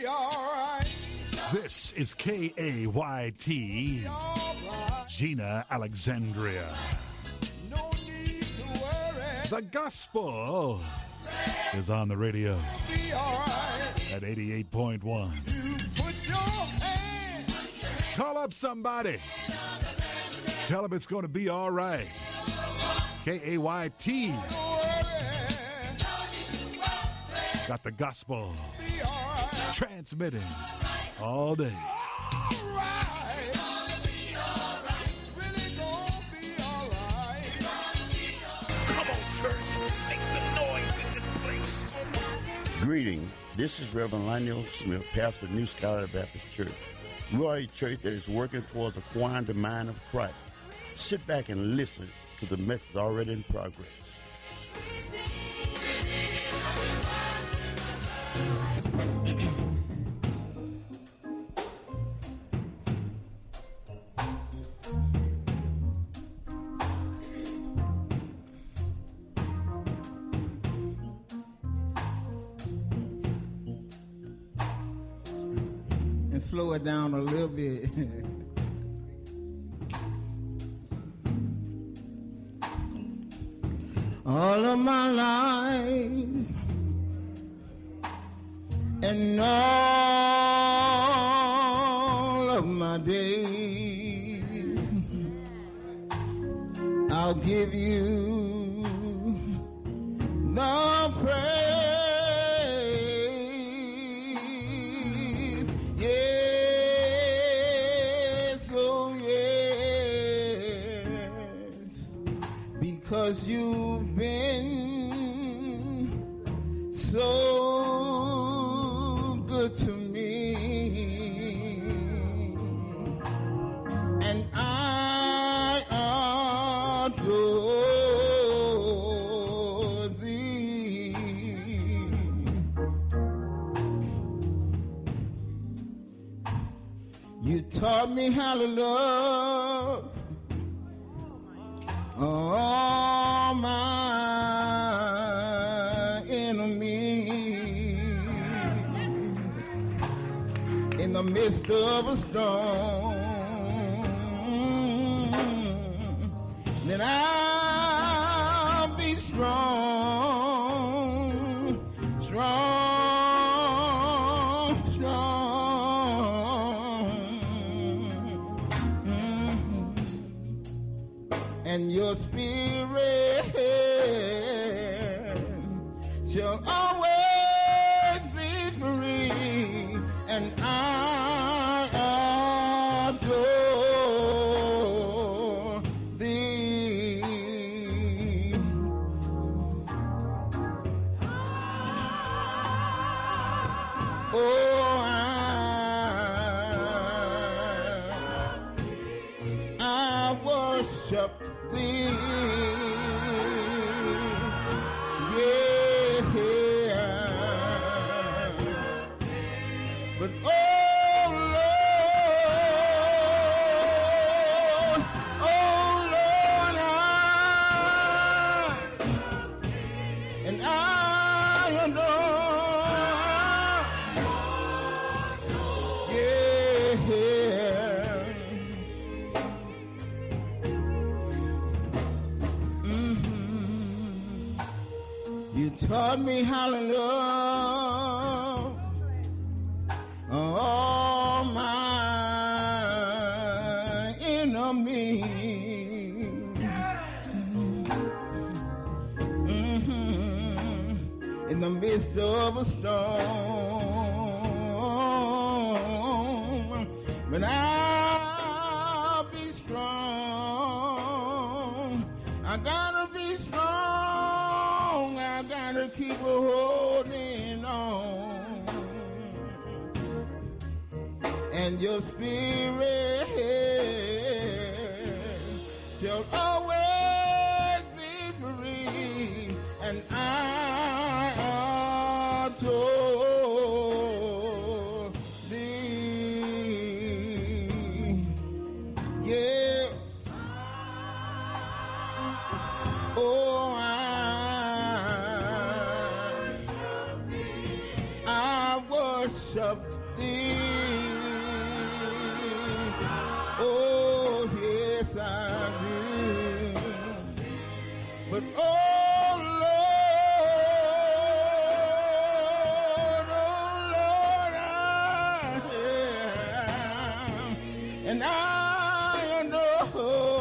This is KAYT, Gina Alexandria. The gospel is on the radio at 88.1. Call up somebody. Tell them it's going to be all right. KAYT. Got the gospel transmitting all day. Come on, church. Make some noise in this place. Greeting. This is Reverend Lionel Smith, pastor of New Scholar Baptist Church. We are a church that is working towards acquiring the mind of Christ. Sit back and listen to the message already in progress. And slow it down a little bit. All of my life and all of my days, I'll give you the praise. Yes, oh yes, because you've been so good to me, and I adore thee. You taught me how to love all my enemies in the midst of a storm. Then I'll be strong, strong, strong. And your spirit shall always be free, and I adore thee. Oh, I worship thee. But oh Lord, I adore, You taught me how to love all my enemies. In the midst of a storm, but I'll be strong. I gotta be strong. I gotta keep holding on. And your spirit shall always be free, and I adore thee. Yes. Oh, I worship love thee. Oh, yes, I do. But oh, Lord, I am, and I know.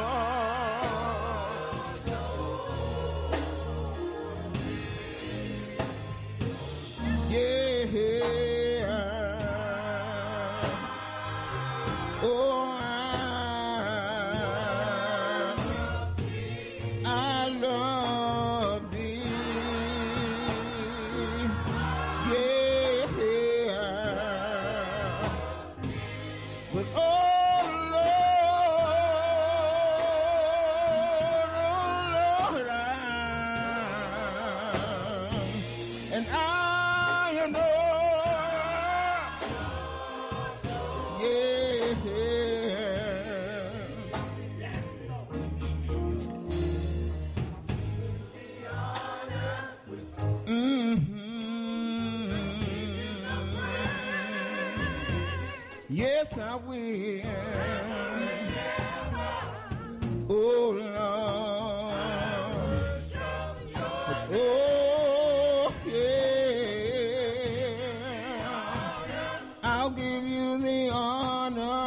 Yes, I will. Oh, Lord. Oh, yeah. I'll give you the honor.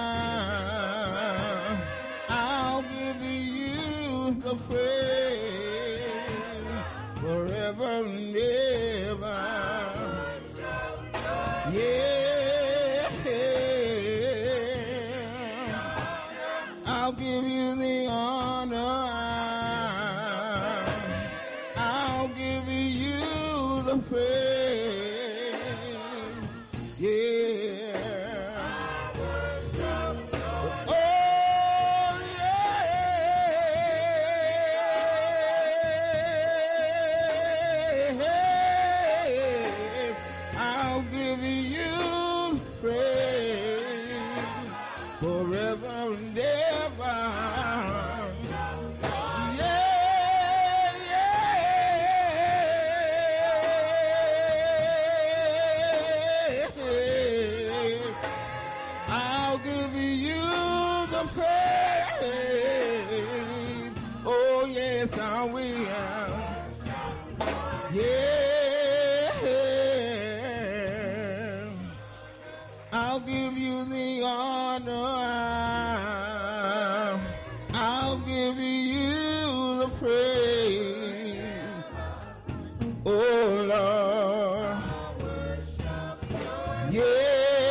I'll give you the praise forever and ever. Yeah. I'll give you the honor. I'll give you the praise. Yeah. Oh, yeah. I'll give you praise forever and ever. I'll give you the praise. Oh, yes, I will. Yeah. I'll give you the honor. I'll give you the praise. Oh, Lord. Yeah.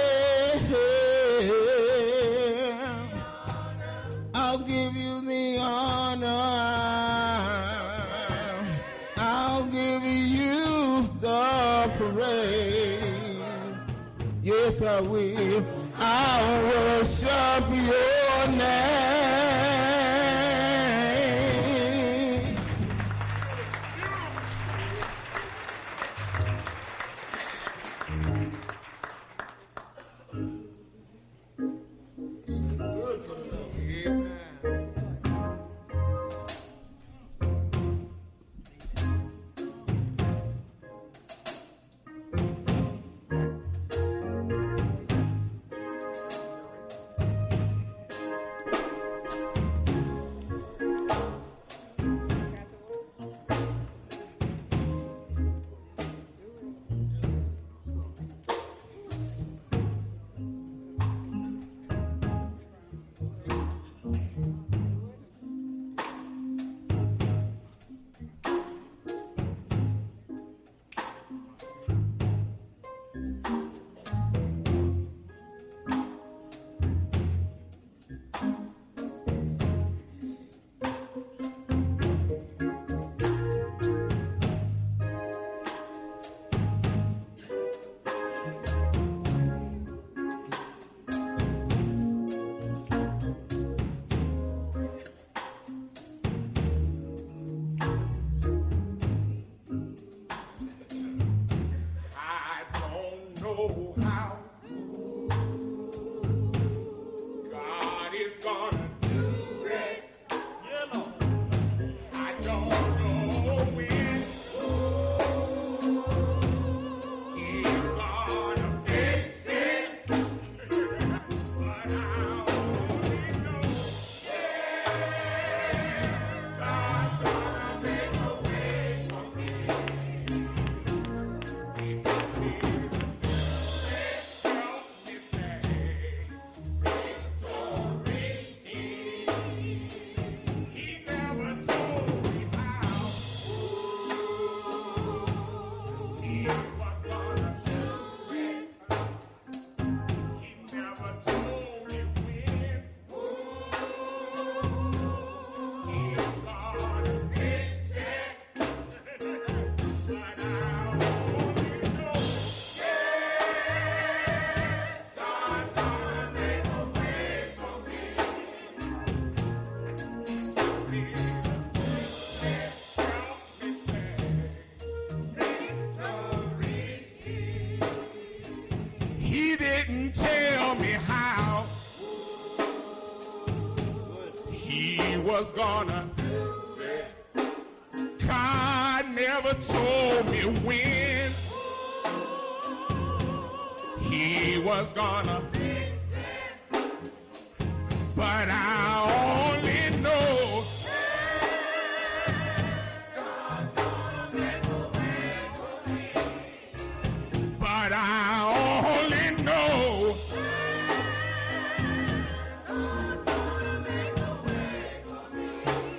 I'll give you the honor. I'll give you the praise. Yes, I will. I'll worship your name. was gonna do it. God never told me when He was gonna fix it, but I only know God's gonna make a way for me. But I only know God's gonna make a way for me.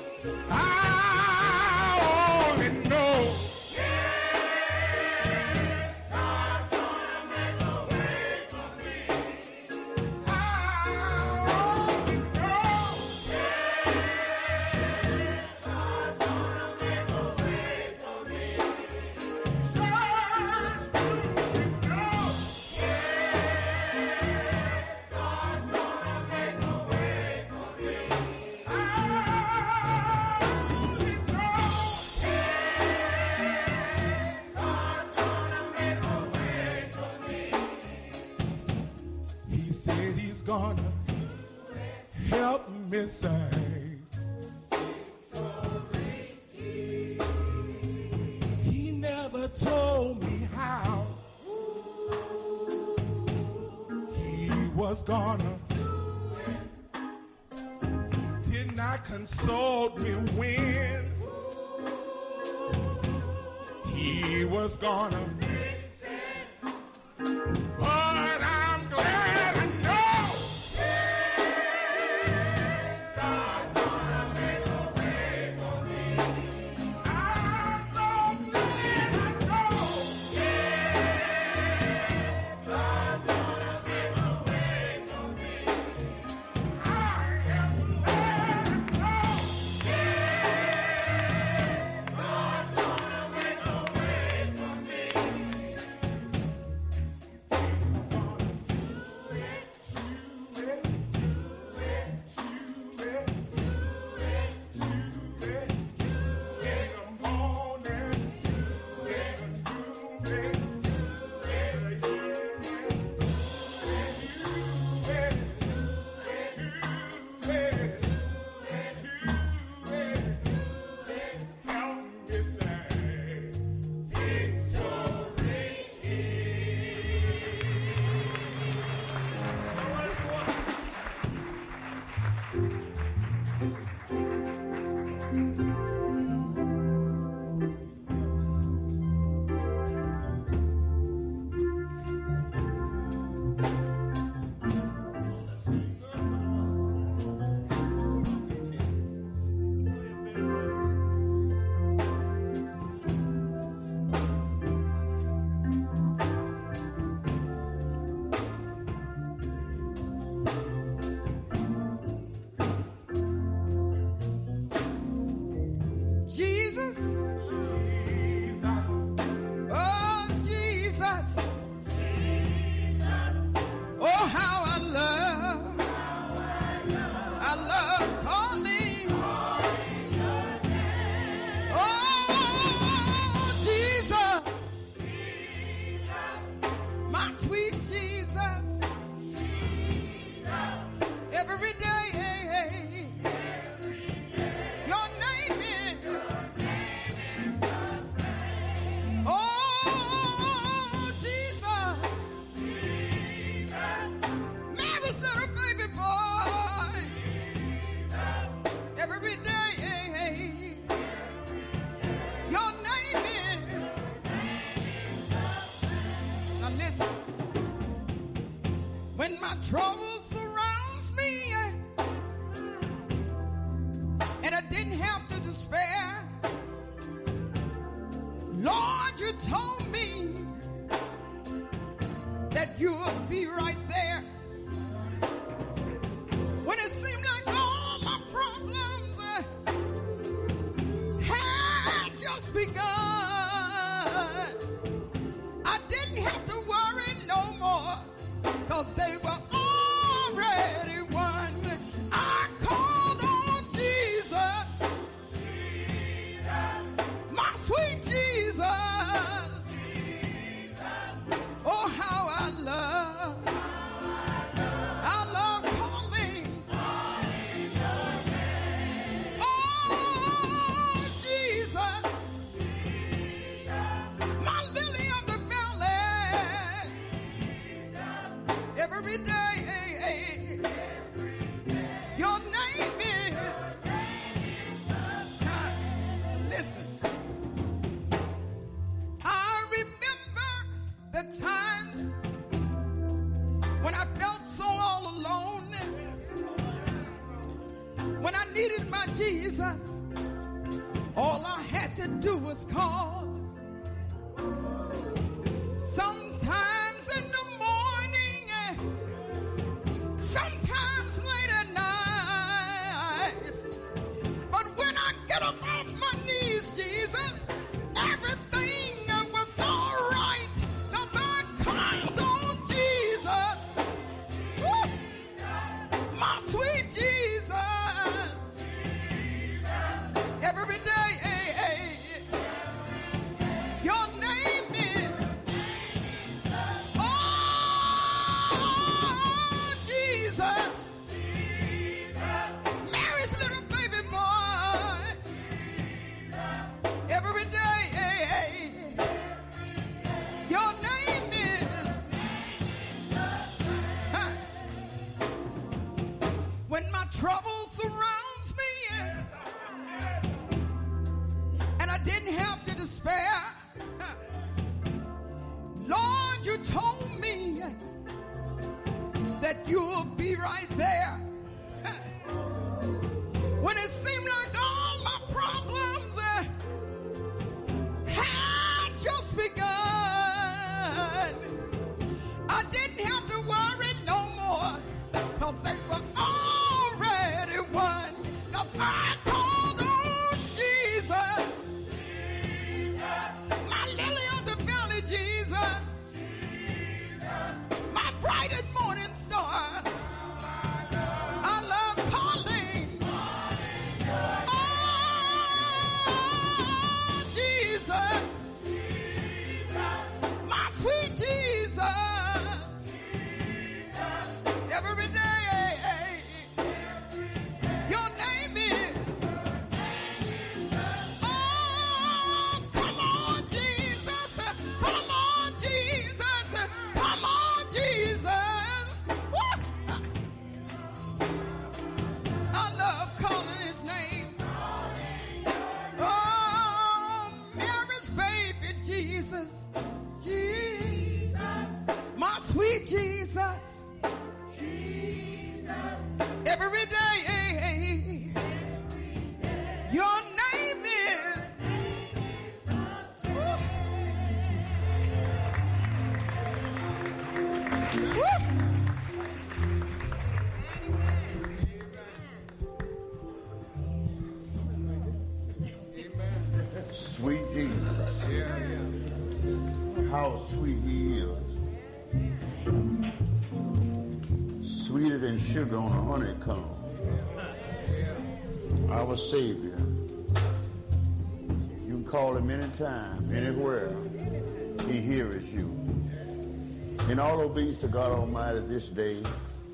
I only know God's gonna make a way for me. I only know God's gonna make a way for me. Just to know God's gonna make a way for me. I only know God's gonna make a way for me. He said He's gonna help me say. He never told me how He was gonna. Did not consult me when He was gonna fix it. But I'm glad I know God's gonna make a way for me. I'm so glad I know God's gonna make a way for me. I am glad I know God's gonna make a way for me. Jesus, oh Jesus, oh how I love calling, oh Jesus, my sweet Jesus, every day. Your name is. Oh, Jesus. Mary's little baby boy. Every day. Your name is. Now listen. When my trouble surrounds me, and I didn't have to despair, Lord, you told me that you would be right there. When it seemed like all my problems had just begun, I didn't have to worry no more, 'cause they were already won. I called on Jesus, my sweet Jesus. Oh, how I love calling my Jesus, all I had to do was call. Sometimes in the morning, sometimes late at night. But when I get up off my knees, Jesus, everything was all right. 'Cause I called on Jesus. Woo! My sweet Jesus. Every day, your name is Jesus. Mary's little baby boy. Every day, your name is. When my trouble surrounds me, and I didn't have to despair, Lord, you told me that you'll be right there. When it seemed like all my problems had just begun, I didn't have to worry no more, 'cause they were already won. 'Cause I called on Jesus, my lily of the valley Jesus, my bright and morning star. I love calling on Jesus, my sweet Jesus. Every day, your name is. Oh, come on, Jesus. Come on, Jesus. Come on, Jesus. Woo! I love calling his name. Oh, Mary's baby Jesus. Jesus. My sweet Jesus. Every day, your name is. Woo! Woo! Sweet Jesus. How sweet he is. Sweeter than sugar on a honeycomb. Our Savior. You can call him anytime, anywhere. He hears you. In all obedience to God Almighty this day,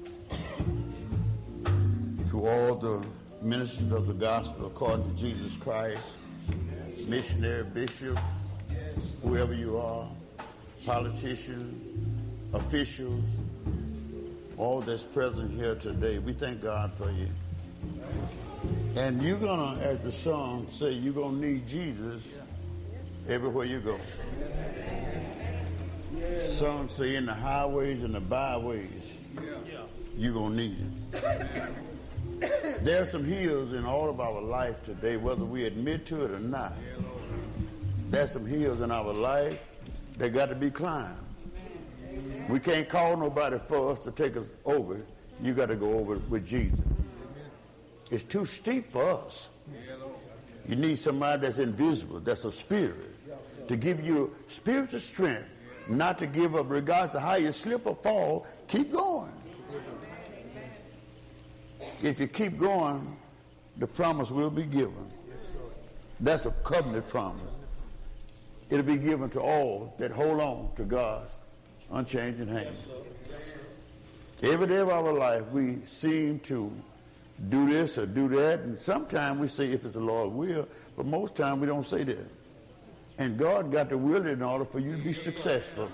to all the ministers of the gospel according to Jesus Christ, missionary, bishops, whoever you are, politicians, officials, all that's present here today, we thank God for you. And you're going to, as the song say, you're going to need Jesus everywhere you go. Songs say in the highways and the byways, you're going to need him. There are some hills in all of our life today, whether we admit to it or not. There's some hills in our life that got to be climbed. We can't call nobody for us to take us over. You got to go over with Jesus. It's too steep for us. You need somebody that's invisible, that's a spirit, to give you spiritual strength, not to give up regardless of how you slip or fall. Keep going. If you keep going, the promise will be given. That's a covenant promise. It'll be given to all that hold on to God's unchanging hand. Every day of our life, we seem to do this or do that, and sometimes we say if it's the Lord's will, but most times we don't say that. And God got the will in order for you to be successful.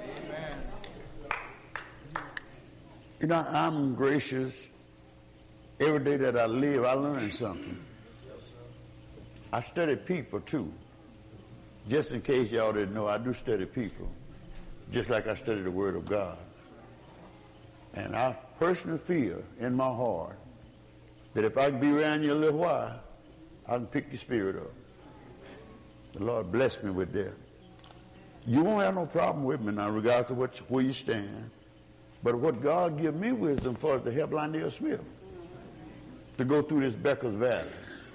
You know, I'm gracious. Every day that I live, I learn something. I study people too. Just in case y'all didn't know, I do study people, just like I study the Word of God. And I personally feel in my heart that if I can be around you a little while, I can pick your spirit up. The Lord blessed me with that. You won't have no problem with me now, regardless of where you stand. But what God give me wisdom for is to help Lionel Smith to go through this Becker's Valley.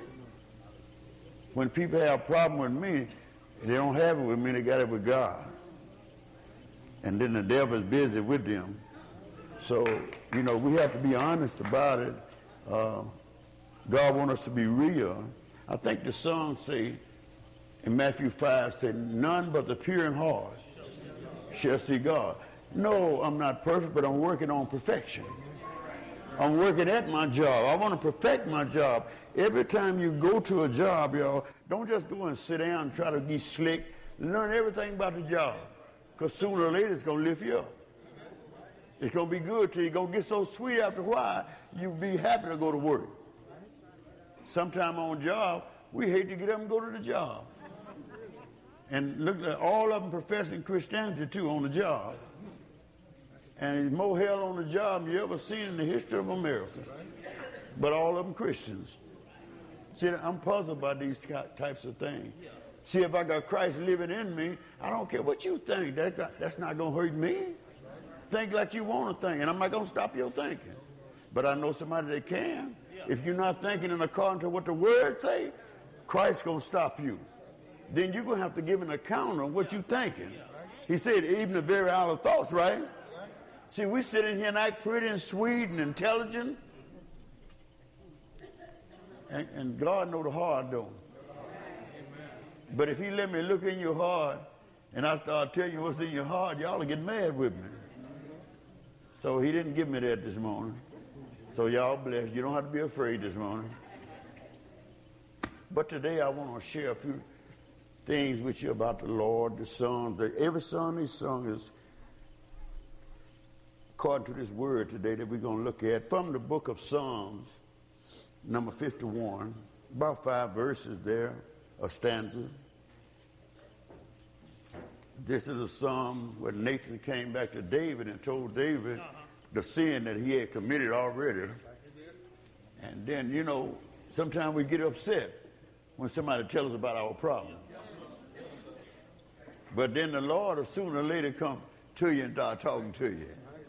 When people have a problem with me, they don't have it with me, they got it with God. And then the devil is busy with them. So, you know, we have to be honest about it. God wants us to be real. I think the song say in Matthew 5 said, none but the pure in heart shall see God. No, I'm not perfect, but I'm working on perfection. I'm working at my job. I want to perfect my job. Every time you go to a job, y'all, don't just go and sit down and try to be slick. Learn everything about the job. Because sooner or later it's going to lift you up. It's going to be good to you. You're going to get so sweet after a while, you'll be happy to go to work. Sometime on job, we hate to get up and go to the job. And look at all of them professing Christianity too on the job. And there's more hell on the job than you ever seen in the history of America. But all of them Christians. See, I'm puzzled by these types of things. See, if I got Christ living in me, I don't care what you think. That's not going to hurt me. Think like you want to think, and I'm not going to stop your thinking. But I know somebody that can. If you're not thinking in according to what the Word say, Christ's going to stop you. Then you're going to have to give an account of what you're thinking. He said, even the very idle thoughts, right? See, we sit in here and act pretty and sweet and intelligent. And God know the heart, don't. But if he let me look in your heart and I start telling you what's in your heart, y'all will get mad with me. So he didn't give me that this morning. So y'all blessed. You don't have to be afraid this morning. But today I want to share a few things with you about the Lord, the songs. Every song he sung is according to this word today that we're going to look at from the book of Psalms, number 51, about 5 verses there, or stanzas. This is a psalm where Nathan came back to David and told David the sin that he had committed already. And then, you know, sometimes we get upset when somebody tells us about our problem. But then the Lord will sooner or later come to you and start talking to you.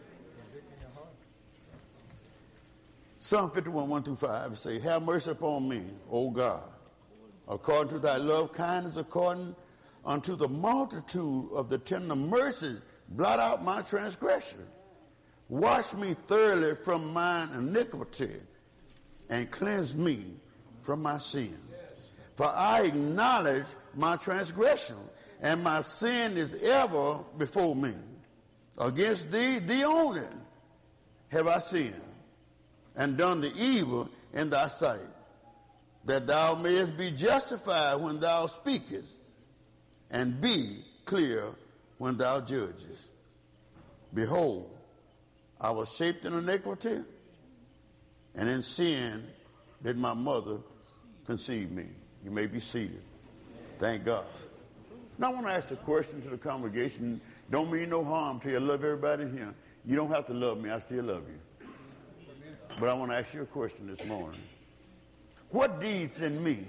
Psalm 51, 1 through 5 say, have mercy upon me, O God, according to thy love kindness, according unto the multitude of the tender mercies, blot out my transgression. Wash me thoroughly from mine iniquity, and cleanse me from my sin. For I acknowledge my transgression, and my sin is ever before me. Against thee, thee only, have I sinned, and done the evil in thy sight, that thou mayest be justified when thou speakest, and be clear when thou judgest. Behold, I was shaped in iniquity, and in sin did my mother conceive me. You may be seated. Thank God. Now I want to ask a question to the congregation. Don't mean no harm to you. I love everybody here. You don't have to love me. I still love you. But I want to ask you a question this morning. What deeds in me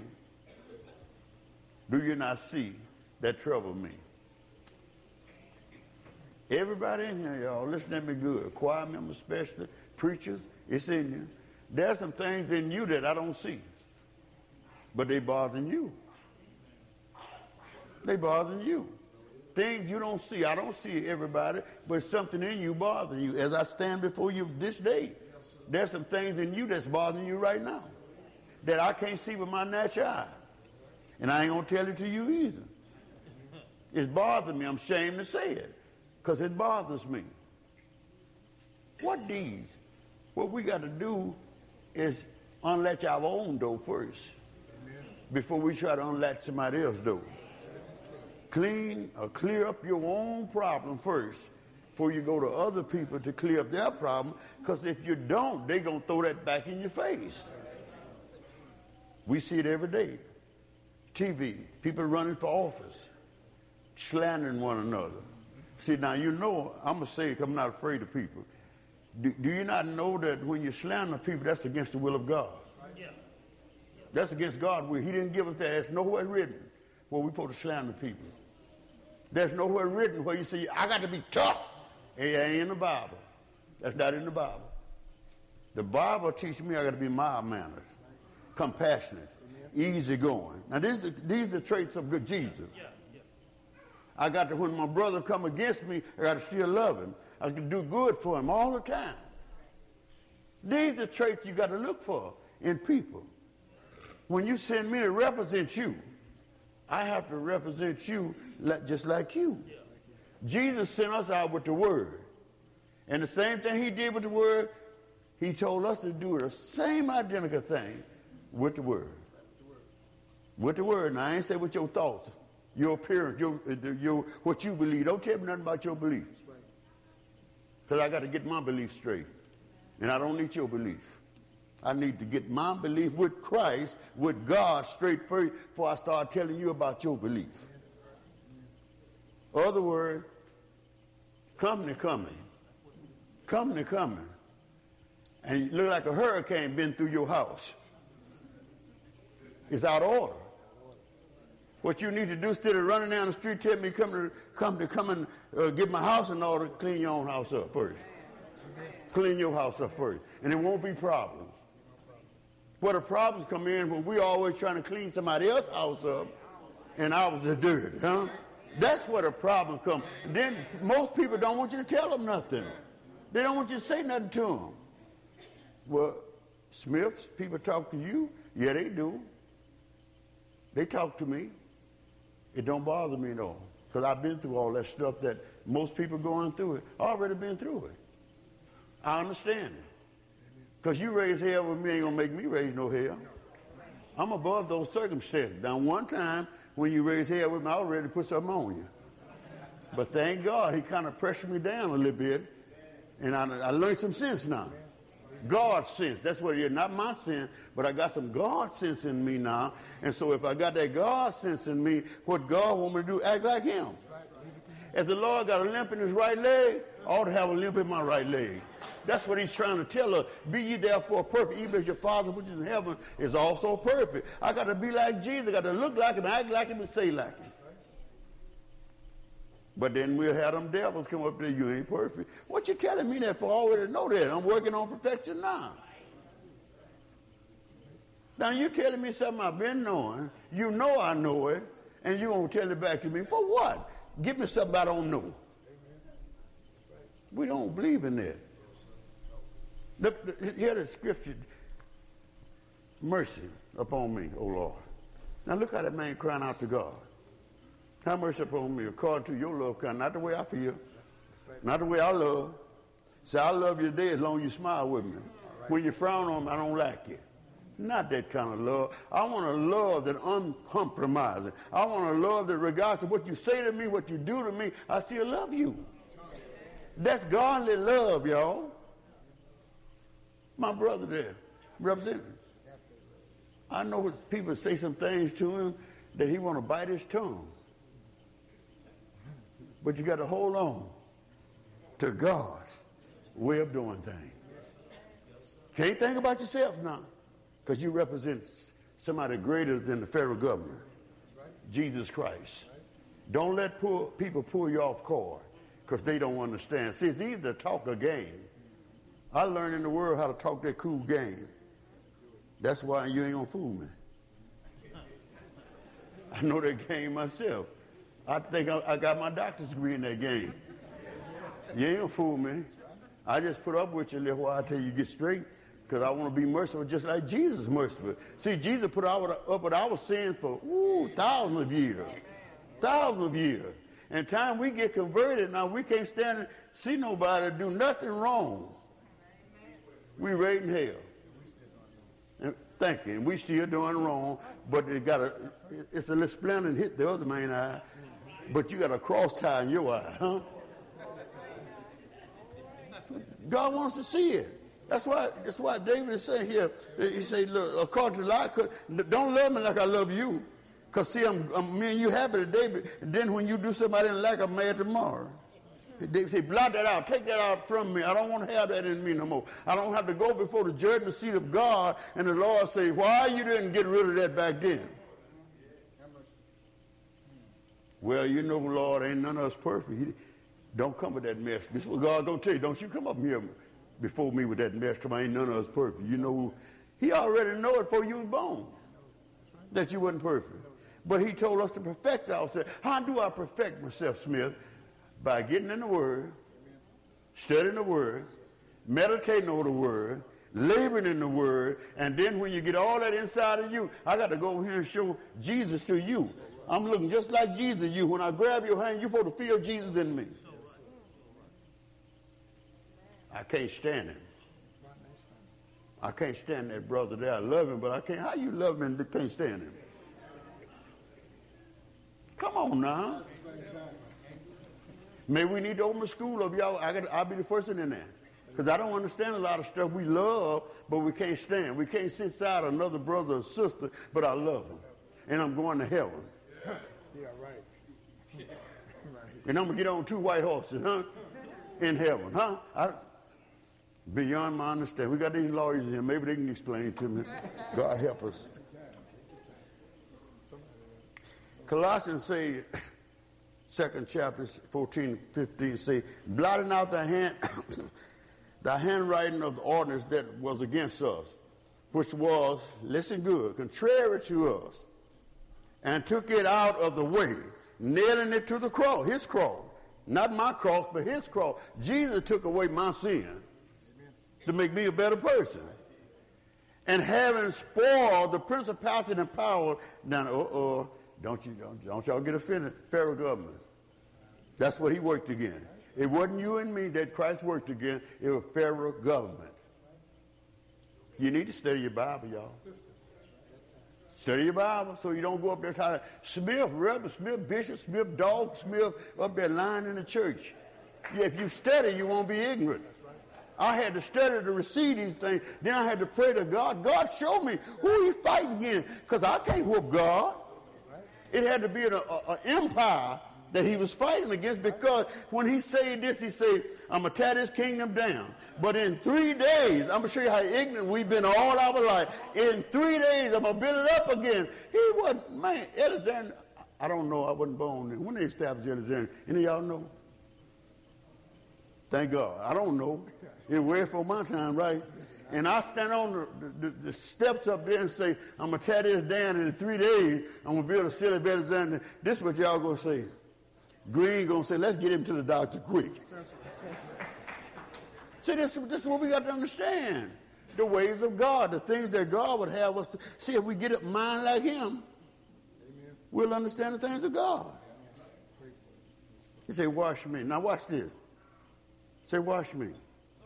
do you not see that trouble me? Everybody in here, y'all, listen to me good. Choir members especially, preachers, it's in you. There's some things in you that I don't see, but they bothering you. They bothering you. Things you don't see. I don't see everybody, but something in you bothering you. As I stand before you this day, there's some things in you that's bothering you right now that I can't see with my natural eye. And I ain't going to tell it to you either. It's bothering me. I'm ashamed to say it because it bothers me. What deeds? What we got to do is unlatch our own door first before we try to unlatch somebody else's door. Clean or clear up your own problem first before you go to other people to clear up their problem, because if you don't, they're going to throw that back in your face. We see it every day. TV, people running for office, slandering one another. See, now you know, I'm going to say it because I'm not afraid of people. Do you not know that when you slander people, that's against the will of God? That's against God's will. He didn't give us that. There's nowhere written where we're supposed to slander people. There's nowhere written where you say, I got to be tough. It ain't in the Bible. That's not in the Bible. The Bible teaches me I got to be mild-mannered, compassionate, easygoing. Now, these are the traits of good Jesus. I got to, when my brother come against me, I got to still love him. I can do good for him all the time. These are the traits you got to look for in people. When you send me to represent you, I have to represent you just like you. Jesus sent us out with the word. And the same thing he did with the word, he told us to do the same identical thing with the word. With the word. Now, I ain't say with your thoughts, your appearance, your what you believe. Don't tell me nothing about your belief. Because I got to get my belief straight. And I don't need your belief. I need to get my belief with Christ, with God, straight first before I start telling you about your belief. Other word, company coming. Company coming. And you look like a hurricane been through your house. It's out of order. What you need to do instead of running down the street, tell me come and get my house in order, clean your own house up first. Clean your house up first. And it won't be problems. Where the problems come in when we're always trying to clean somebody else's house up and ours is dirty, huh? That's where the problem comes. Then most people don't want you to tell them nothing. They don't want you to say nothing to them. Well, Smiths, people talk to you? Yeah, they do. They talk to me. It don't bother me, though, because I've been through all that stuff that most people going through it. Already been through it. I understand it. Because you raise hell with me ain't going to make me raise no hell. I'm above those circumstances. Now, one time when you raise hell with me, I was ready to put something on you. But thank God, he kind of pressured me down a little bit, and I learned some sense now. God's sense. That's what it is. Not my sin, but I got some God sense in me now. And so if I got that God sense in me, what God want me to do, act like him. If the Lord got a limp in his right leg, I ought to have a limp in my right leg. That's what he's trying to tell us. Be ye therefore perfect, even as your Father which is in heaven is also perfect. I got to be like Jesus. I got to look like him, act like him, and say like him. But then we'll have them devils come up there, you ain't perfect. What you telling me that for? I already know that. I'm working on perfection now. Now you telling me something I've been knowing. You know I know it, and you won't tell it back to me. For what? Give me something I don't know. We don't believe in that. Hear the scripture. Mercy upon me, O Lord. Now look how that man crying out to God. Have mercy upon me according to your love, kind, not the way I feel, not the way I love. Say, I love you today as long as you smile with me. When you frown on me, I don't like it. Not that kind of love. I want a love that's uncompromising. I want a love that regardless of what you say to me, what you do to me, I still love you. That's godly love, y'all. My brother there, representative. I know people say some things to him that he want to bite his tongue. But you got to hold on to God's way of doing things. Can't think about yourself now, because you represent somebody greater than the federal government, Jesus Christ. Don't let people pull you off course because they don't understand. See, it's either talk or game. I learned in the world how to talk that cool game. That's why you ain't gonna fool me. I know that game myself. I think I got my doctor's degree in that game. You ain't gonna fool me. I just put up with you a little while till you get straight, because I want to be merciful just like Jesus is merciful. See, Jesus put up with our sins for thousands of years. Thousands of years. And time we get converted, now we can't stand and see nobody do nothing wrong. We right in hell. And thank you. And we still doing wrong, but it's a little splinter and hit the other main eye, but you got a cross tie in your eye, huh? God wants to see it. That's why David is saying here, he said, look, according to the law, don't love me like I love you. Because see, me and you happy today, but then when you do something I didn't like, I'm mad tomorrow. They say, blot that out. Take that out from me. I don't want to have that in me no more. I don't have to go before the judgment seat of God and the Lord say, why you didn't get rid of that back then? Well, you know, Lord, ain't none of us perfect. Don't come with that mess. This is what God going to tell you. Don't you come up here before me with that mess. Come on, ain't none of us perfect. You know, he already know it before you was born that you wasn't perfect. But he told us to perfect ourselves. How do I perfect myself, Smith? By getting in the Word, studying the Word, meditating on the Word, laboring in the Word, and then when you get all that inside of you, I got to go over here and show Jesus to you. I'm looking just like Jesus to you. When I grab your hand, you're supposed to feel Jesus in me. I can't stand him. I can't stand that brother there. I love him, but I can't. How you love him and can't stand him? Come on now. Maybe we need to open a school up, y'all. I'll be the first one in there. Because I don't understand a lot of stuff we love, but we can't stand. We can't sit beside another brother or sister, but I love them. And I'm going to heaven. Yeah, right. And I'm going to get on 2 white horses, huh? In heaven, huh? Beyond my understanding. We got these lawyers in here. Maybe they can explain it to me. God help us. Colossians say, 2nd chapter, 14, 15, say, blotting out the handwriting of the ordinance that was against us, which was, listen good, contrary to us, and took it out of the way, nailing it to the cross, his cross. Not my cross, but his cross. Jesus took away my sin to make me a better person. And having spoiled the principality and power, now, don't y'all get offended, Pharaoh government. That's what he worked against. It wasn't you and me that Christ worked against. It was Pharaoh government. You need to study your Bible, y'all. Study your Bible so you don't go up there trying to Smith, Reverend Smith, Bishop Smith, Dog Smith, up there lying in the church. Yeah, if you study, you won't be ignorant. I had to study to receive these things. Then I had to pray to God. God, show me who he's fighting against, because I can't whoop God. It had to be an empire that he was fighting against, because when he said this, he said, I'm going to tear this kingdom down. But in 3 days, I'm going to show you how ignorant we've been all our life. In 3 days, I'm going to build it up again. He wasn't, man, Alexander, I don't know, I wasn't born then. When they established Alexander, any of y'all know? Thank God. I don't know. It was way before my time, right? And I stand on the steps up there and say, I'm going to tear this down, and in 3 days, I'm going to build a city better than this. Is what y'all going to say. Green going to say, let's get him to the doctor quick. See, this is what we got to understand. The ways of God, the things that God would have us to see. If we get a mind like him, we'll understand the things of God. He say, wash me. Now watch this. Say, wash me.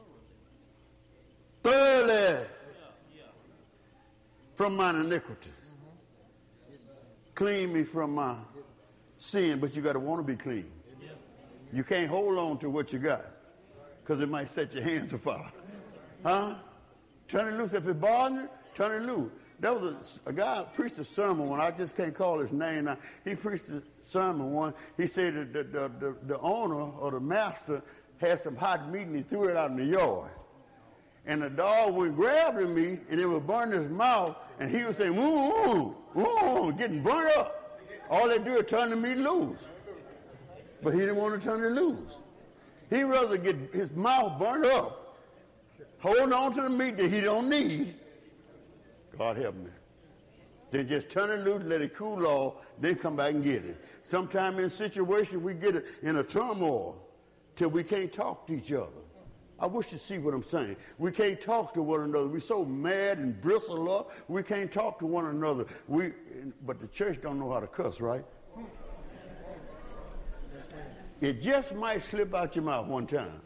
Thoroughly from mine iniquities. Clean me from my sin, but you got to want to be clean. You can't hold on to what you got, because it might set your hands afire. Huh? Turn it loose. If it bothers you, turn it loose. There was a guy preached a sermon one. I just can't call his name now. He preached a sermon one. He said that the owner or the master had some hot meat and he threw it out in the yard. And the dog went grabbed the meat and it would burn his mouth, and he would say, ooh, ooh, getting burnt up. All they do is turn the meat loose. But he didn't want to turn it loose. He'd rather get his mouth burnt up, holding on to the meat that he don't need, God help me, then just turn it loose, let it cool off, then come back and get it. Sometimes in situations we get it in a turmoil till we can't talk to each other. I wish you see what I'm saying. We can't talk to one another. We're so mad and bristle up, we can't talk to one another. But the church don't know how to cuss, right? It just might slip out your mouth one time.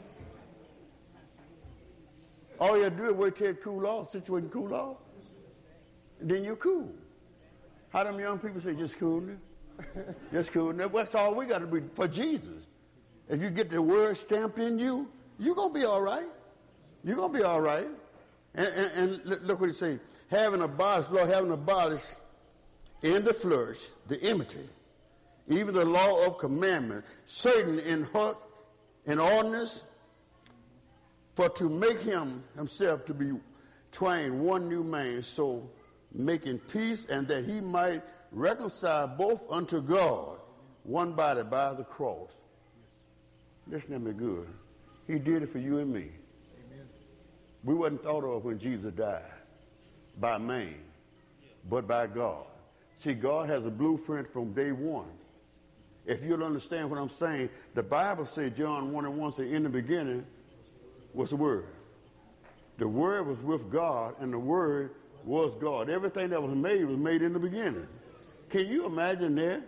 All you have to do is wait till it cool off, situation cool off, and then you're cool. How them young people say, just cool now? Just cool now. That's all we got to be for Jesus. If you get the word stamped in you, you're going to be all right. You're going to be all right. And look what he says. Having abolished in the flesh the enmity, even the law of commandment, certain in heart an ordinance for to make him himself to be twain one new man, so making peace, and that he might reconcile both unto God, one body by the cross. Listen to me good. He did it for you and me. Amen. We wasn't thought of when Jesus died by man, but by God. See, God has a blueprint from day one. If you'll understand what I'm saying, the Bible says, John 1:1 says, in the beginning was the Word. The Word was with God, and the Word was God. Everything that was made in the beginning. Can you imagine that?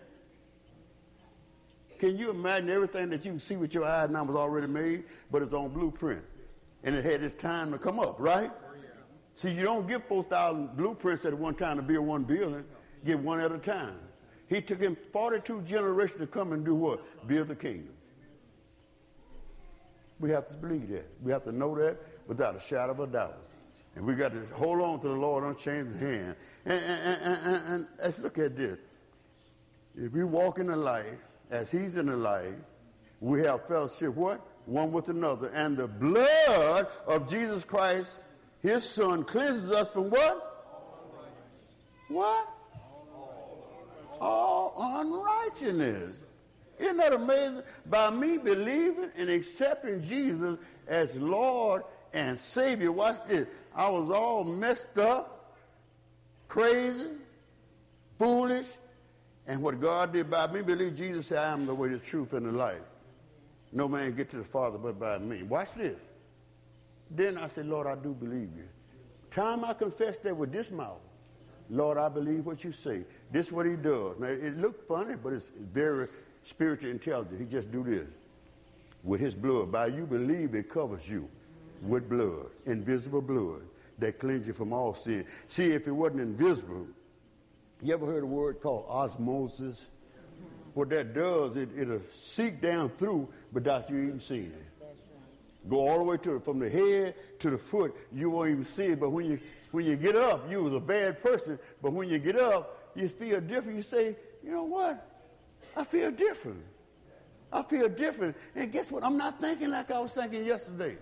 Can you imagine everything that you can see with your eyes now was already made, but it's on blueprint? And it had its time to come up, right? See, you don't get 4,000 blueprints at one time to build one building. Get one at a time. He took him 42 generations to come and do what? Build the kingdom. We have to believe that. We have to know that without a shadow of a doubt. And we got to hold on to the Lord, unchanged hand. And let's look at this. If we walk in the light, as he's in the light, we have fellowship, what? One with another. And the blood of Jesus Christ, his son, cleanses us from what? What? All unrighteousness. Isn't that amazing? By me believing and accepting Jesus as Lord and Savior, watch this. I was all messed up, crazy, foolish, and what God did by me, believe Jesus said, I am the way, the truth, and the life. No man get to the Father but by me. Watch this. Then I said, Lord, I do believe you. Time I confessed that with this mouth, Lord, I believe what you say. This is what he does. Now, it looked funny, but it's very spiritually intelligent. He just do this. With his blood. By you believe, it covers you with blood, invisible blood, that cleanses you from all sin. See, if it wasn't invisible, you ever heard a word called osmosis? What that does, it'll seep down through without you even seeing it. Go all the way from the head to the foot, you won't even see it. But when you get up, you was a bad person. But when you get up, you feel different. You say, you know what? I feel different. I feel different. And guess what? I'm not thinking like I was thinking yesterday.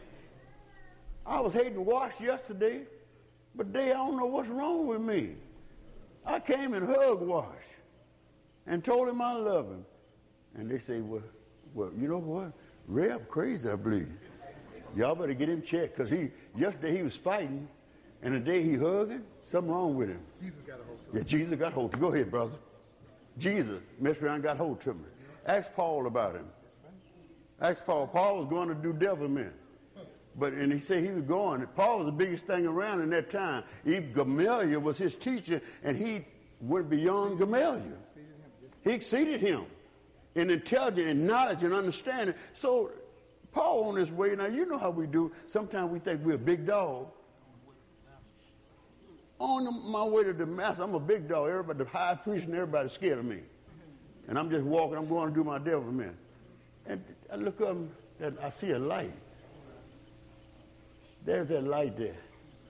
I was hating wash yesterday, but today I don't know what's wrong with me. I came and hugged Wash and told him I love him. And they say, well, you know what? Reb crazy, I believe. Y'all better get him checked, because yesterday he was fighting, and today he hugging. Something wrong with him. Jesus got a hold to him. Yeah, Jesus got hold to him. Go ahead, brother. Jesus, messed around, got hold to me. Ask Paul about him. Ask Paul. Paul was going to do devilment. And he said he was going. Paul was the biggest thing around in that time. Gamaliel was his teacher, and he went beyond Gamaliel. He exceeded him in intelligence and knowledge and understanding. So Paul on his way. Now, you know how we do. Sometimes we think we're a big dog. On my way to Damascus, I'm a big dog. Everybody, the high priest and everybody's scared of me. And I'm just walking. I'm going to do my devilment. And I look up and I see a light. There's that light there.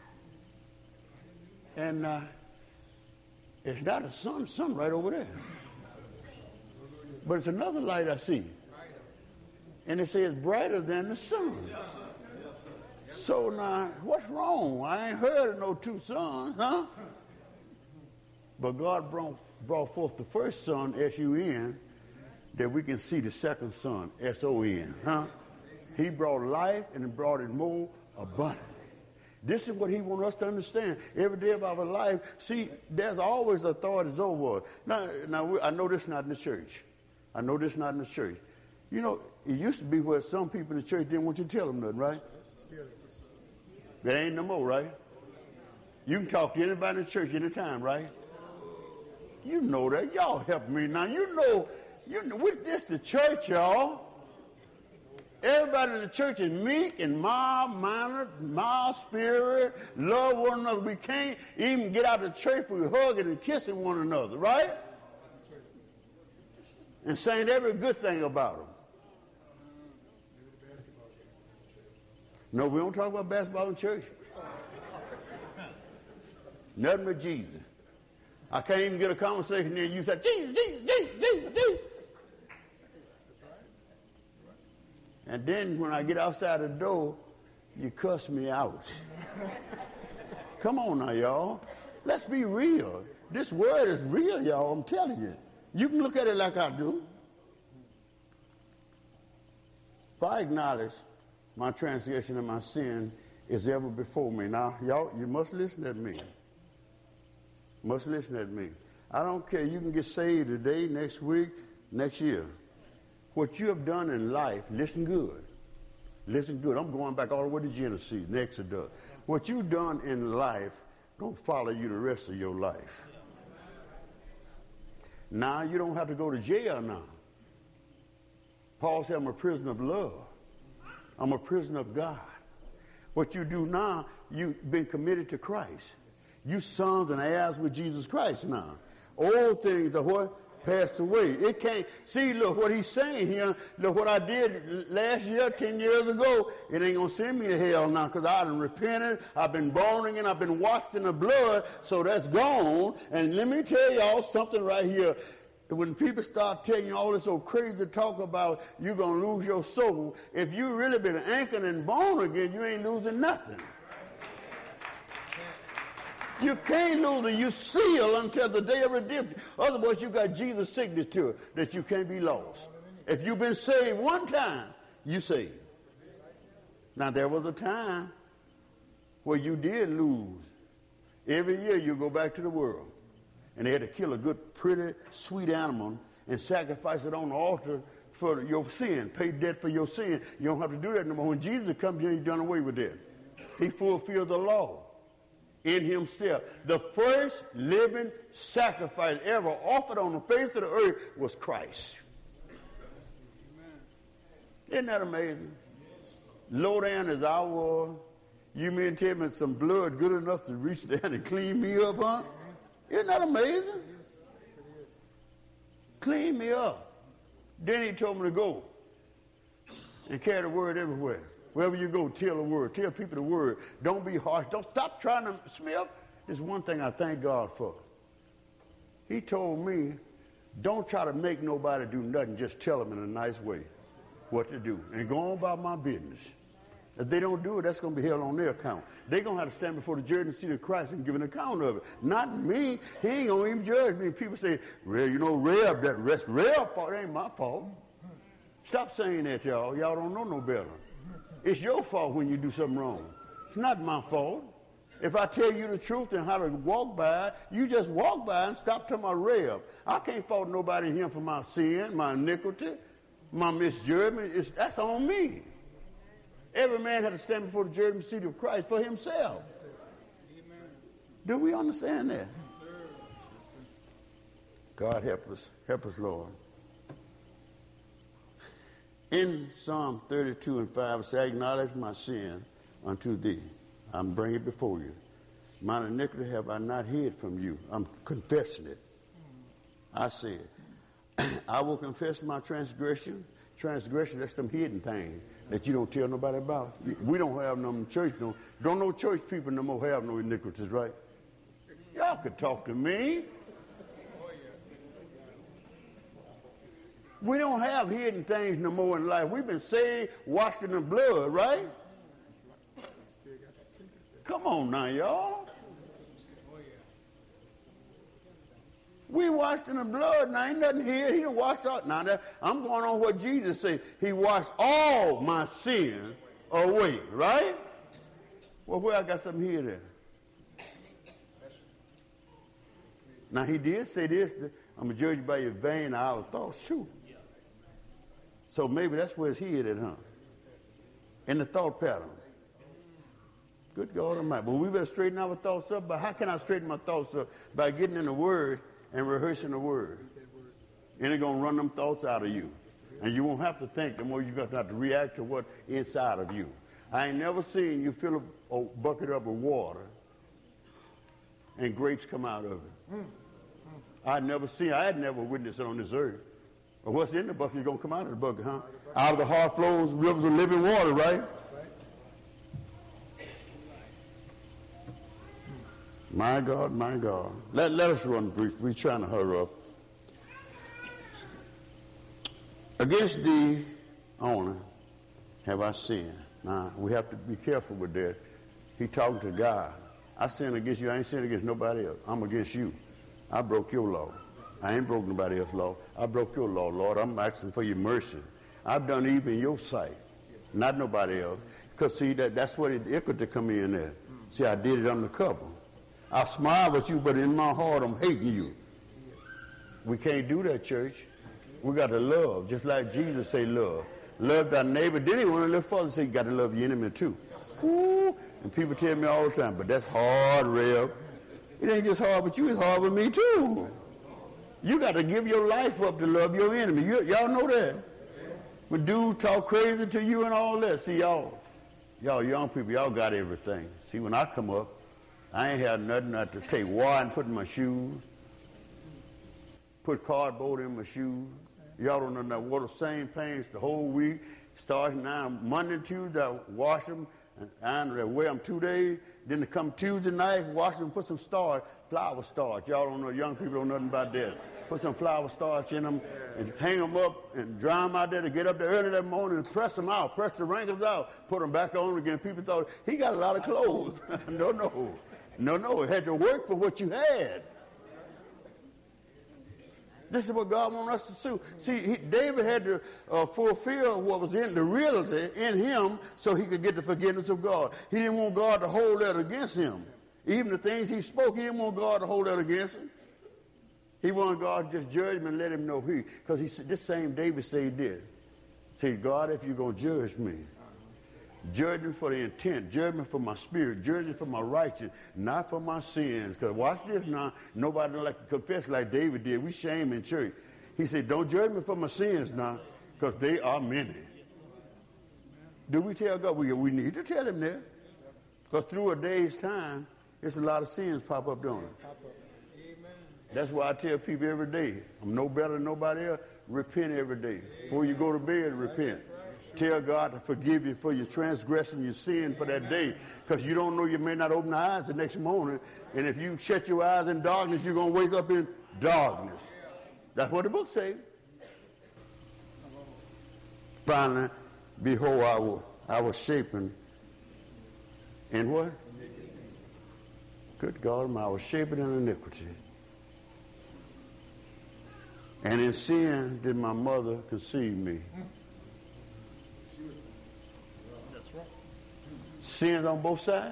And it's not a sun right over there. But it's another light I see. And it says brighter than the sun. Yes, sir. Yes, sir. So now, what's wrong? I ain't heard of no two suns, huh? But God brought forth the first sun, S-U-N, that we can see the second sun, S-O-N, huh? He brought life and he brought it more abundantly. This is what he wants us to understand every day of our life. See, there's always authorities over us. Now, I know this not in the church. I know this not in the church. You know, it used to be where some people in the church didn't want you to tell them nothing, right? That ain't no more, right? You can talk to anybody in the church anytime, right? You know that. Y'all help me now. You know, with this the church, y'all. Everybody in the church is meek and mild spirit, love one another. We can't even get out of the church for hugging and kissing one another, right? And saying every good thing about them. No, we don't talk about basketball in church. Nothing but Jesus. I can't even get a conversation there. You say, Jesus, Jesus, Jesus, Jesus, Jesus. And then when I get outside the door, you cuss me out. Come on now, y'all. Let's be real. This word is real, y'all. I'm telling you. You can look at it like I do. If I acknowledge my transgression and my sin is ever before me. Now, y'all, you must listen at me. Must listen at me. I don't care. You can get saved today, next week, next year. What you have done in life, listen good. Listen good. I'm going back all the way to Genesis, Exodus. What you've done in life going to follow you the rest of your life. Now you don't have to go to jail now. Paul said, I'm a prisoner of love. I'm a prisoner of God. What you do now, you've been committed to Christ. You sons and heirs with Jesus Christ now. Old things are what? Passed away. It can't, see, look, what he's saying here, look, what I did last year, 10 years ago, it ain't going to send me to hell now because I done repented, I've been born again, I've been washed in the blood, so that's gone. And let me tell y'all something right here. When people start telling you all this so crazy talk about you're going to lose your soul, if you really been anchored and born again, you ain't losing nothing. You can't lose it. You seal until the day of redemption. Otherwise, you got Jesus' signature that you can't be lost. If you've been saved one time, you saved. Now, there was a time where you did lose. Every year you go back to the world. And they had to kill a good, pretty, sweet animal and sacrifice it on the altar for your sin. Pay debt for your sin. You don't have to do that no more. When Jesus comes here, he's done away with that. He fulfilled the law in himself. The first living sacrifice ever offered on the face of the earth was Christ. Isn't that amazing? Low down as I was, you mean tell me some blood good enough to reach down and clean me up, huh? Isn't that amazing? Clean me up. Then he told me to go and carry the word everywhere. Wherever you go, tell the word. Tell people the word. Don't be harsh. Don't stop trying to smell. There's one thing I thank God for. He told me, don't try to make nobody do nothing. Just tell them in a nice way what to do. And go on about my business. If they don't do it, that's going to be held on their account. They're going to have to stand before the judgment seat of Christ and give an account of it. Not me. He ain't going to even judge me. People say, well, you know, Reb, that rest Reb fault. It ain't my fault. Stop saying that, y'all. Y'all don't know no better. It's your fault when you do something wrong. It's not my fault. If I tell you the truth and how to walk by it, you just walk by and stop telling my Reb. I can't fault nobody here for my sin, my iniquity, my misjudgment. That's on me. Every man had to stand before the judgment seat of Christ for himself. Amen. Do we understand that? God help us, Lord. In Psalm 32 and 5, it says, I acknowledge my sin unto thee. I'm bringing it before you. Mine iniquity have I not hid from you. I'm confessing it. I said, I will confess my transgression. Transgression, that's some hidden thing that you don't tell nobody about. We don't have no church, don't no church people no more have no iniquities, right? Y'all could talk to me. We don't have hidden things no more in life. We've been saved, washed in the blood, right? Come on now, y'all. We washed in the blood. Now, ain't nothing here. He done washed out. Now, I'm going on what Jesus said. He washed all my sin away, right? Well, where I got something here then? Now, he did say this. I'm going to judge you by your vain idle thoughts. Shoot. So maybe that's where it's hid at, huh? In the thought pattern. Good God Almighty. But we better straighten our thoughts up. But how can I straighten my thoughts up? By getting in the Word and rehearsing the Word. And it's going to run them thoughts out of you. And you won't have to think. The more you're going to have to react to what inside of you. I ain't never seen you fill a bucket up with water and grapes come out of it. I had never witnessed it on this earth. But what's in the bucket is going to come out of the bucket, huh? Out of the heart flows rivers of living water, right? My God, my God. Let us run brief. We're trying to hurry up. Against thee, honor, have I sinned? Now, we have to be careful with that. He talking to God. I sin against you. I ain't sin against nobody else. I'm against you. I broke your law. I ain't broke nobody else's law. I broke your law, Lord. I'm asking for your mercy. I've done evil in your sight, not nobody else. Because, see, that's what it could to come in there. See, I did it undercover. I smile at you, but in my heart, I'm hating you. We can't do that, church. We got to love, just like Jesus say love. Love thy neighbor. Then he went a little further, say you got to love your enemy too. Ooh. And people tell me all the time, but that's hard, Rev. It ain't just hard with you, it's hard with me too. You got to give your life up to love your enemy. Y'all know that. When dudes talk crazy to you and all that, see, y'all young people, y'all got everything. See, when I come up, I ain't had nothing not to take water and put in my shoes, put cardboard in my shoes. Y'all don't know that water, same pains the whole week. Starting now, Monday and Tuesday, I wash them, and I wear them 2 days. Then they come Tuesday night, wash them, put some starch, flour starch. Y'all don't know, young people don't know nothing about that. Put some flour starch in them and hang them up and dry them out there to get up there early that morning and press them out, press the wrinkles out, put them back on again. People thought, he got a lot of clothes. No, it had to work for what you had. This is what God wants us to do. See, David had to fulfill what was in the reality in him so he could get the forgiveness of God. He didn't want God to hold that against him. Even the things he spoke, he didn't want God to hold that against him. He wanted God to just judge him and let him know because this same David said he did. Said, God, if you're going to judge me, judge me for the intent, judge me for my spirit, judge me for my righteousness, not for my sins. Because watch this now, nobody don't like to confess like David did. We shame in church. He said, don't judge me for my sins now, because they are many. Do we tell God? We need to tell him that. Because through a day's time, it's a lot of sins pop up, don't it? That's why I tell people every day, I'm no better than nobody else. Repent every day. Before you go to bed, repent. Tell God to forgive you for your transgression, your sin for that day. Because you don't know, you may not open the eyes the next morning. And if you shut your eyes in darkness, you're going to wake up in darkness. That's what the book says. Finally, behold, I was shapen in what? Good God, I was shapen in iniquity. And in sin did my mother conceive me. That's right. Sins on both sides.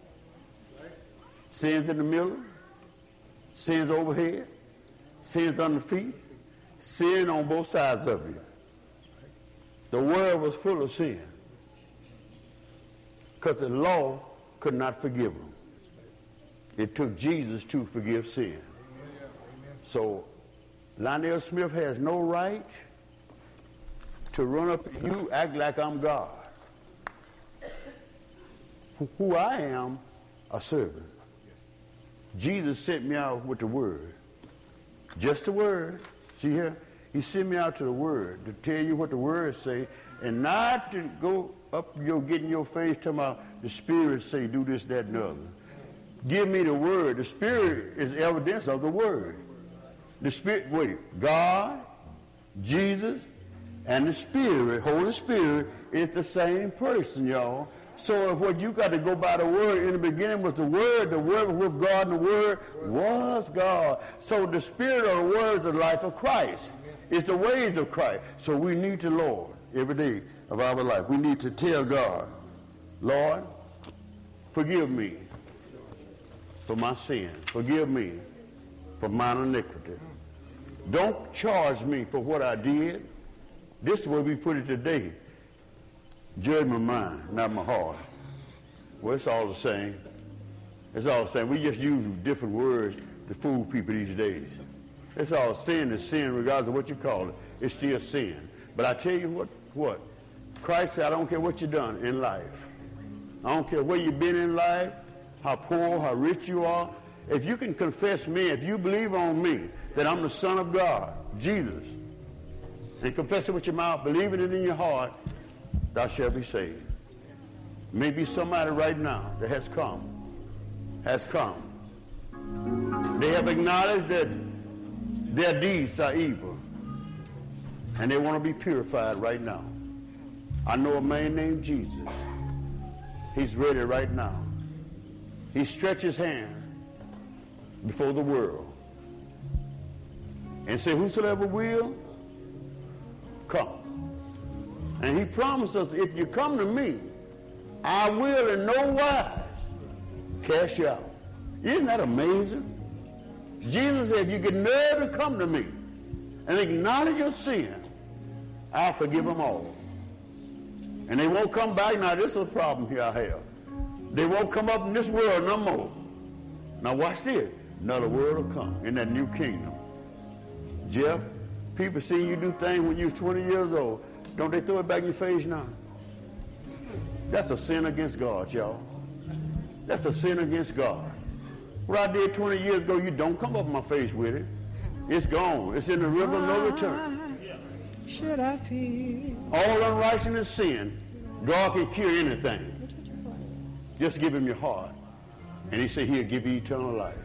Sins in the middle. Sins overhead. Sins on the feet. Sin on both sides of you. The world was full of sin. Because the law could not forgive them. It took Jesus to forgive sin. So Lionel Smith has no right to run up to you, act like I'm God. Who I am, a servant. Jesus sent me out with the word. Just the word. See here? He sent me out to the word to tell you what the word say, and not to go up getting your face talking about the Spirit say do this, that, and the other. Give me the word. The Spirit is evidence of the word. The Spirit, God, Jesus, and the Spirit, Holy Spirit, is the same person, y'all. So if what you got to go by the word, in the beginning was the word was with God, and the word was God. So the Spirit or the word is the life of Christ. It's the ways of Christ. So we need the Lord every day of our life. We need to tell God, Lord, forgive me for my sin. Forgive me for mine iniquity. Don't charge me for what I did. This is the way we put it today. Judge my mind, not my heart. Well, it's all the same. It's all the same. We just use different words to fool people these days. It's all sin is sin regardless of what you call it. It's still sin. But I tell you what? Christ said, I don't care what you've done in life. I don't care where you've been in life, how poor, how rich you are. If you can confess me, if you believe on me, that I'm the Son of God, Jesus, and confess it with your mouth, believing it in your heart, thou shalt be saved. Maybe somebody right now that has come. They have acknowledged that their deeds are evil, and they want to be purified right now. I know a man named Jesus. He's ready right now. He stretched his hand before the world and said, whosoever will, come. And he promised us, if you come to me, I will in no wise cast you out. Isn't that amazing? Jesus said, if you get nerve to come to me and acknowledge your sin, I'll forgive them all. And they won't come back. Now, this is a problem here I have. They won't come up in this world no more. Now, watch this. Another world will come in that new kingdom. Jeff, people see you do things when you was 20 years old. Don't they throw it back in your face now? That's a sin against God, y'all. That's a sin against God. What I did 20 years ago, you don't come up in my face with it. It's gone. It's in the river of no return. Should I feel? All unrighteousness sin, God can cure anything. Just give him your heart. And he said he'll give you eternal life.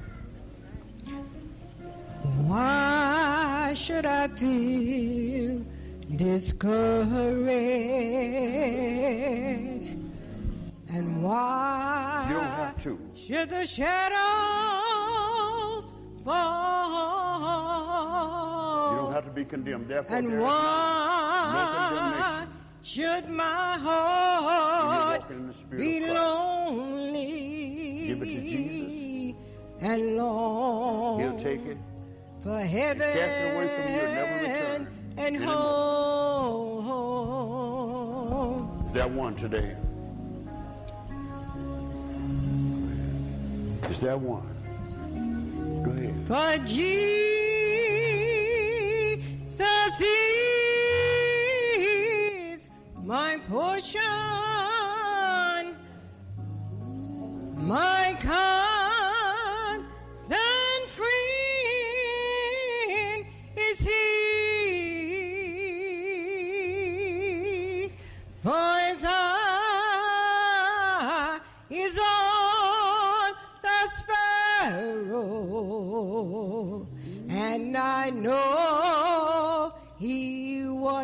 Why should I feel discouraged? And why You don't have to. should the shadows fall? You don't have to be condemned. Therefore, And there is why should my heart walking in the Spirit be of Christ. lonely Give it to Jesus. and long He'll take it. for heaven cast it away from you and never return and anymore. home? Is that one today? Is that one? Go ahead. For Jesus is my portion, my constant friend is He. For His eye is on the sparrow, and I know He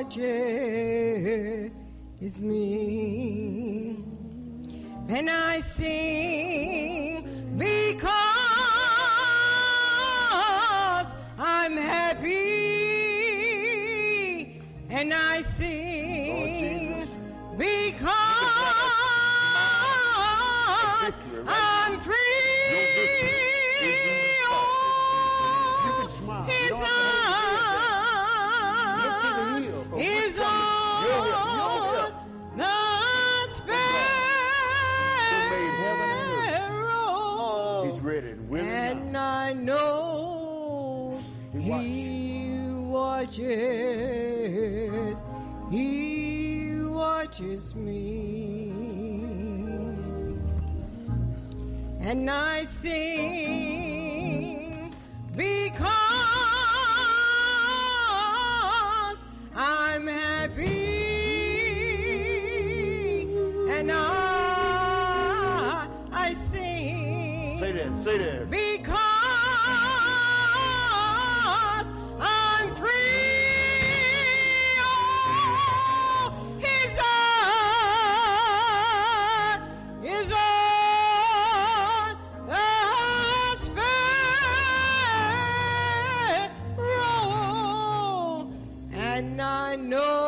watches me. And I sing because I'm happy, and I sing because I'm free. You can smile. His You don't have to eye look to the hill from is which cometh your help. on the Who made heaven and sparrow, He's ready and willing and now. I know He watches me. And I sing because I'm happy, and I sing Say that. Say that. because I'm free. Oh, His eye is on the sparrow, and I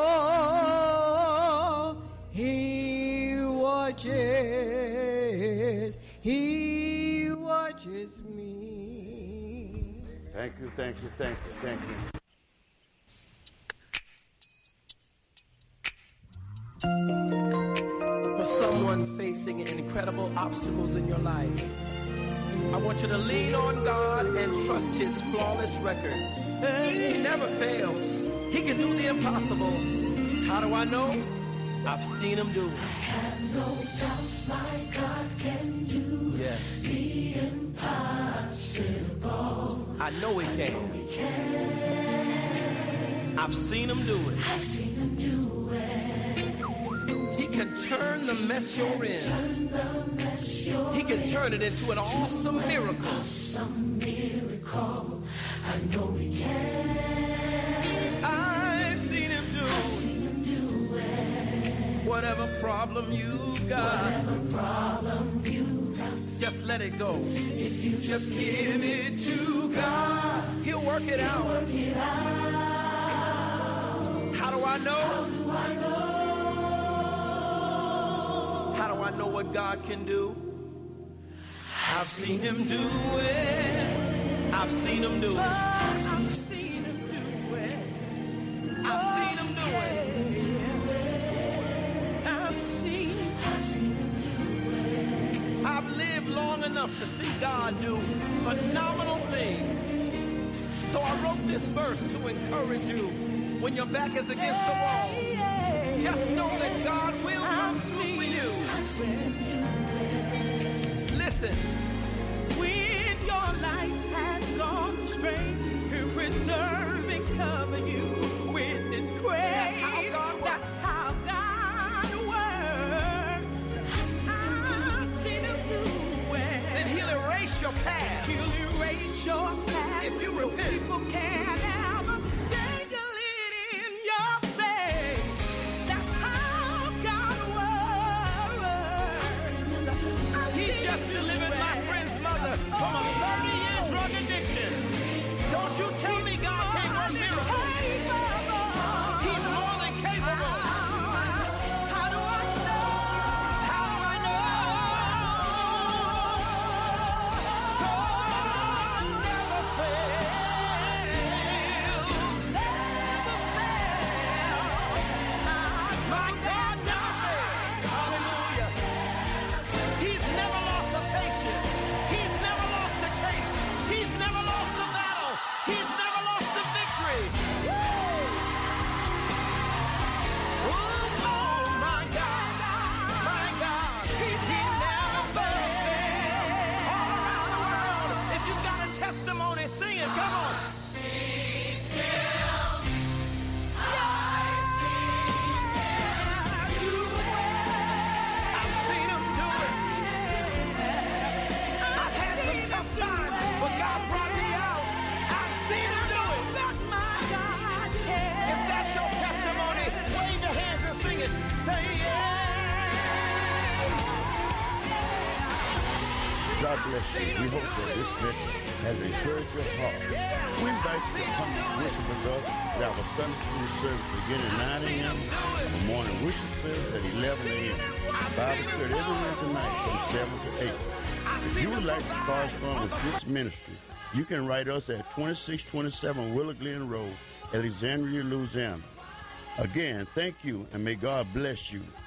know He watches me. Thank you, thank you, thank you, thank you. For someone facing incredible obstacles in your life, I want you to lean on God and trust His flawless record. He never fails. He can do the impossible. How do I know? I've seen Him do it. No doubt my God can do Yes. the impossible. I know He can. I've seen Him do it. I've seen Him do it. He can turn the mess you're in. He can turn it into an awesome miracle. Awesome miracle. I know He can. I've seen Him do I've seen Him do it. Whatever problem you got, just let it go. If you just give it to God, He'll work it out. How do I know? How do I know what God can do? I've seen Him do it. I've seen Him do it. I've seen Him do it. I've seen Him do it. I've seen Him do it. I've lived long enough to see God do phenomenal things. So I wrote this verse to encourage you when your back is against the wall. Just know that God will come through for you. Listen. When your life has gone astray, He'll preserve and cover you with His grace. That's how God works. I've seen Him do it. Then He'll erase your past. He'll erase your past. If you repent, so people can't ever take a lead in your faith. That's how God works. He just delivered my friend's mother from a 30-year drug addiction. Don't you tell me God can't work miracles. He's more than capable. How do I know? How do I know? God never fails. Never fails. My God never fails. Hallelujah. He's never lost a patient. He's never lost a case. He's never lost a battle. He's never lost a victory. Oh, my God. My God. He never fails. All around the world, if you've got a testimony, sing it. Come on. I've seen Him do it. I've had some tough times, but God brought me out. I've seen Him do it. If that's your testimony, wave your hands and sing it. Say yeah. God bless you. We hope that this message has encouraged your heart. We invite you to come to worship with us at our Sunday school service beginning at 9 a.m. The morning worship service at 11 a.m. Bible study every Wednesday night from 7 to 8. If you would like to correspond with this ministry, you can write us at 2627 Willow Glen Road, Alexandria, Louisiana. Again, thank you, and may God bless you.